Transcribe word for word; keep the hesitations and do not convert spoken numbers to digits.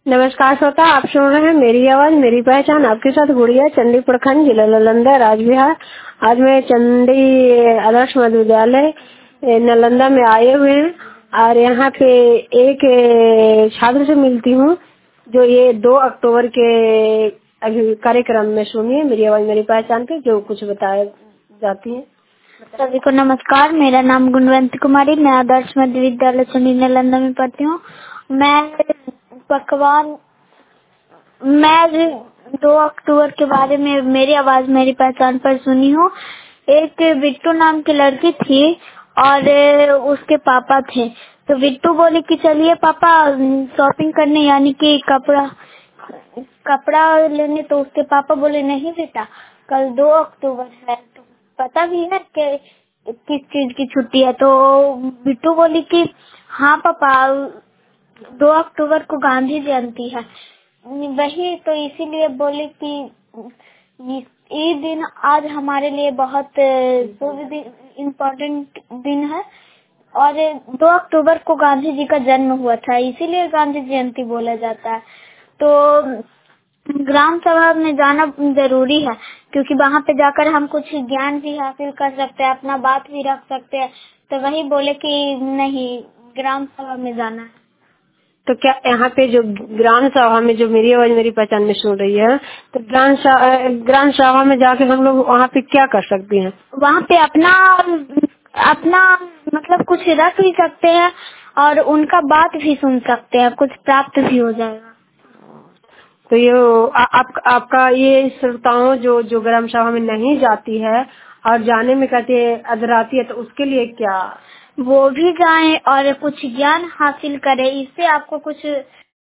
नमस्कार श्रोता, आप सुन रहे हैं मेरी आवाज मेरी पहचान। आपके साथ गुड़िया, चंडी प्रखंड, जिला नालंदा, राज्य बिहार। आज मैं चंडी आदर्श मध्य विद्यालय नालंदा में आए हुए हैं और यहाँ पे एक छात्र से मिलती हूँ जो ये दो अक्टूबर के अभी कार्यक्रम में सुनिए मेरी आवाज मेरी पहचान पे जो कुछ बताया जाती है। सभी को नमस्कार। मेरा नाम गुणवंत कुमारी, मैं आदर्श मध्य विद्यालय चंडी नालंदा में पढ़ती हूँ। मैं पकवान मैं दो अक्टूबर के बारे में मेरी आवाज मेरी पहचान पर सुनी हूँ। एक बिट्टू नाम की लड़की थी और उसके पापा थे। तो बिट्टू बोली कि चलिए पापा शॉपिंग करने, यानी कि कपड़ा कपड़ा लेने। तो उसके पापा बोले नहीं बेटा, कल दो अक्टूबर है, तो पता भी है कि किस चीज की छुट्टी है। तो बिट्टू बोली कि हाँ पापा, दो अक्टूबर को गांधी जयंती है। वही तो इसीलिए बोले कि ये दिन आज हमारे लिए बहुत शुभ इम्पोर्टेंट दिन है और दो अक्टूबर को गांधी जी का जन्म हुआ था, इसीलिए गांधी जयंती बोला जाता है। तो ग्राम सभा में जाना जरूरी है क्योंकि वहाँ पे जाकर हम कुछ ज्ञान भी हासिल कर सकते हैं, अपना बात भी रख सकते हैं। तो वही बोले कि नहीं, ग्राम सभा में जाना है। तो क्या यहाँ पे जो ग्राम सभा में जो मेरी आवाज मेरी पहचान में सुन रही है, तो ग्राम ग्राम सभा में जाके हम लोग वहाँ पे क्या कर सकते हैं? वहाँ पे अपना अपना मतलब कुछ रख भी सकते हैं और उनका बात भी सुन सकते हैं, कुछ प्राप्त भी हो जाएगा। तो ये आ, आप, आपका ये श्रोताओं जो जो ग्राम सभा में नहीं जाती है और जाने में कहते हैं अधराती है, तो उसके लिए क्या? वो भी जाएं और कुछ ज्ञान हासिल करें, इससे आपको कुछ